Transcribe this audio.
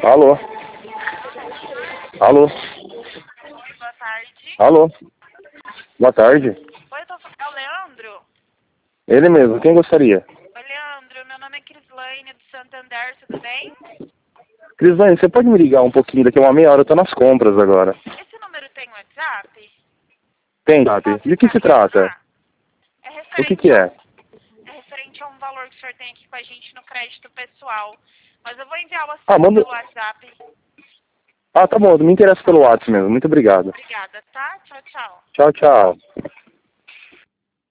Alô? Alô? Oi, boa tarde. Alô? Boa tarde. Oi, é o Leandro? Ele mesmo, quem gostaria? Oi, Leandro, meu nome é Crislaine do Santander, tudo bem? Crislane, você pode me ligar um pouquinho daqui a uma meia hora? Eu tô nas compras agora. Esse número tem WhatsApp? Tem, Gabi. De que se trata? É O que é? referente a um valor que o senhor tem aqui com a gente no crédito pessoal. Mas eu vou enviar o Ah, assunto manda... pelo WhatsApp. Ah, tá bom, me interessa pelo WhatsApp mesmo. Muito obrigado. Obrigada, tá? Tchau, tchau. Tchau, tchau.